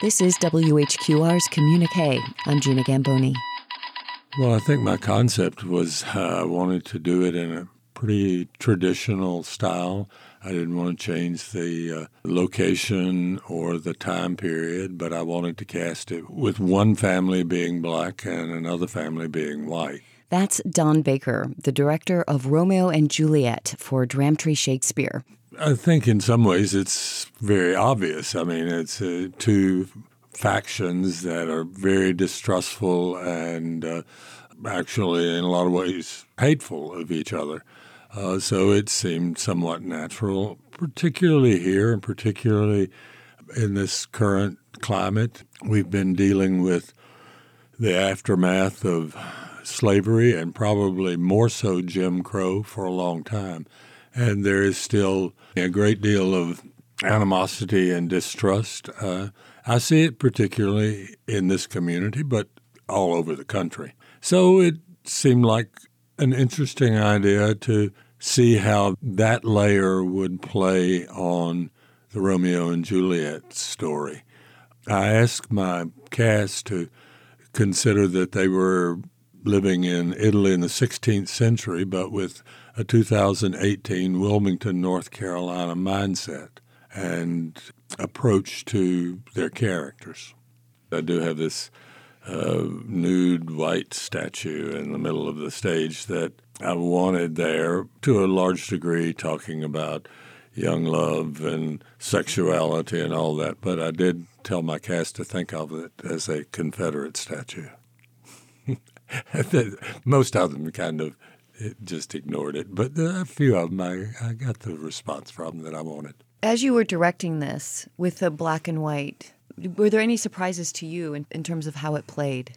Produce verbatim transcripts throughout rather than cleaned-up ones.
This is W H Q R's Communique. I'm Gina Gamboni. Well, I think my concept was uh, I wanted to do it in a pretty traditional style. I didn't want to change the uh, location or the time period, but I wanted to cast it with one family being black and another family being white. That's Don Baker, the director of Romeo and Juliet for Dramtree Shakespeare. I think in some ways it's very obvious. I mean, it's uh, two factions that are very distrustful and uh, actually in a lot of ways hateful of each other. Uh, so it seemed somewhat natural, particularly here and particularly in this current climate. We've been dealing with the aftermath of slavery and probably more so Jim Crow for a long time. And there is still a great deal of animosity and distrust. Uh, I see it particularly in this community, but all over the country. So it seemed like an interesting idea to see how that layer would play on the Romeo and Juliet story. I asked my cast to consider that they were living in Italy in the sixteenth century, but with a two thousand eighteen Wilmington, North Carolina mindset and approach to their characters. I do have this uh, nude white statue in the middle of the stage that I wanted there to a large degree talking about young love and sexuality and all that, but I did tell my cast to think of it as a Confederate statue. Most of them kind of just ignored it, but a few of them I, I got the response from that I wanted. As you were directing this with the black and white, were there any surprises to you in, in terms of how it played?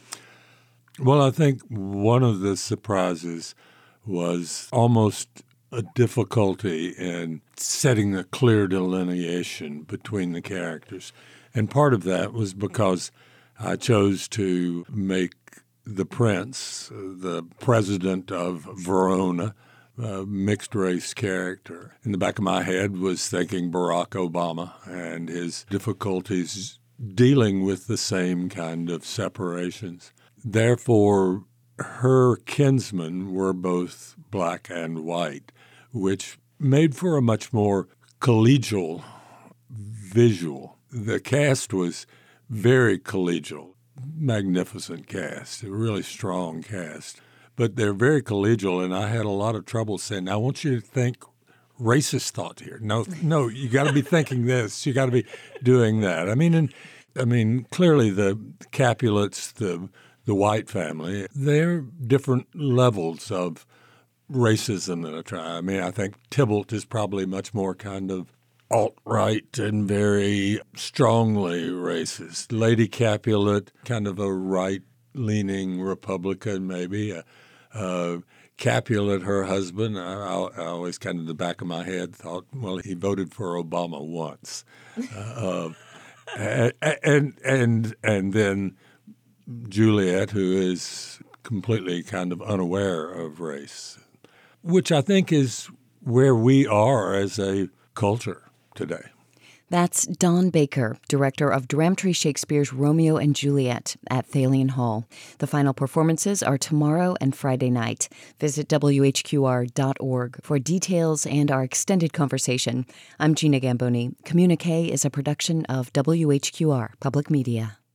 Well, I think one of the surprises was almost a difficulty in setting a clear delineation between the characters. And part of that was because I chose to make the prince, the president of Verona, a mixed-race character. In the back of my head was thinking Barack Obama and his difficulties dealing with the same kind of separations. Therefore, her kinsmen were both black and white, which made for a much more collegial visual. The cast was very collegial. Magnificent cast, a really strong cast. But they're very collegial, and I had a lot of trouble saying, I want you to think racist thought here. No, no, you got to be thinking this. You got to be doing that. I mean, and I mean, clearly the Capulets, the the white family, they're different levels of racism that I try. I mean, I think Tybalt is probably much more kind of alt-right and very strongly racist. Lady Capulet, kind of a right-leaning Republican maybe. Uh, uh, Capulet, her husband, I, I always kind of in the back of my head thought, well, he voted for Obama once. Uh, uh, and, and, and then Juliet, who is completely kind of unaware of race, which I think is where we are as a culture today. That's Don Baker, director of Dramtree Shakespeare's Romeo and Juliet at Thalian Hall. The final performances are tomorrow and Friday night. Visit W H Q R dot org for details and our extended conversation. I'm Gina Gamboni. Communique is a production of W H Q R Public Media.